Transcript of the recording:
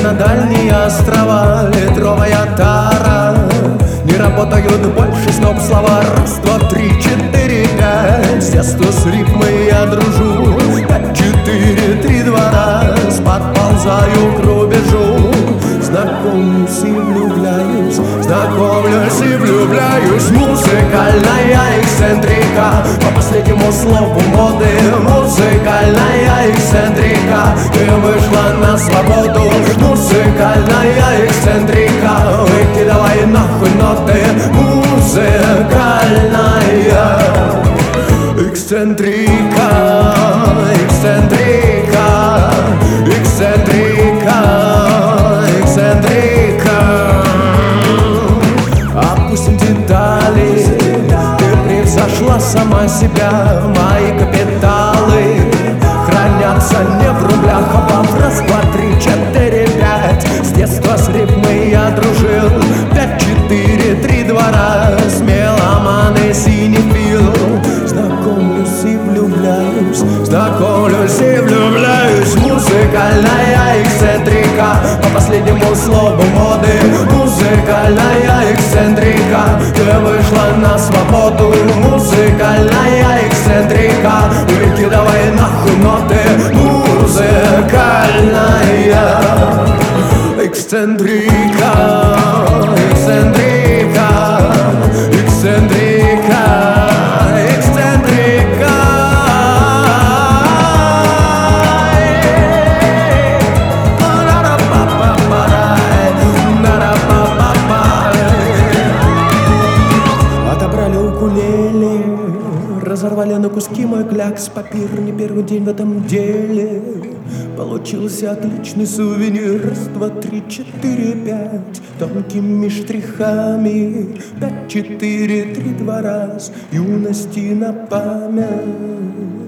на дальние острова, литровая тара. Не работают больше сноп слова. Раз, два, три, четыре, пять. С детства с рифмой я дружу. 5, 4, 3, 2 раз. Подползаю к рубежу. Знакомлюсь и влюбляюсь, знакомлюсь и влюбляюсь. Музыкальная эксцентрика, по последнему слову моды. Музыкальная эксцентрика, ты вышла на свободу. Музыкальная эксцентрика, выкидывай нахуй ноты. Музыкальная эксцентрика, эксцентрика, эксцентрика, эксцентрика. Опустим детали, ты превзошла сама себя. Мои капиталы хранятся не в рублях, а в раз, два, три, четыре, пять. С детства с рифмой я дружил. 5, 4, 3, 2 раз. Меломан и синефил. Знакомлюсь и влюбляюсь, знакомлюсь и влюбляюсь. Музыкальная эксцентрика, по последнему слову моды. Музыкальная эксцентрика, ты вышла на свободу. Музыкальная эксцентрика, выкидывай нахуй ноты. Музыкальная эксцентрика, эксцентрика, эксцентрика, эксцентрика. Отобрали укулеле, разорвали на куски мой клякс. Папир, не первый день в этом деле. Получился отличный сувенир. Раз, два, три, четыре, пять. Тонкими штрихами. 5, 4, 3, 2 раз. Юности на память.